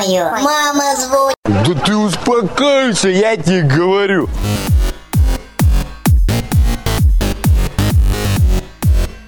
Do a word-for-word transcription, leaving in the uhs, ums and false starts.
знаю. Мама звонит. Да ты успокойся, я тебе говорю.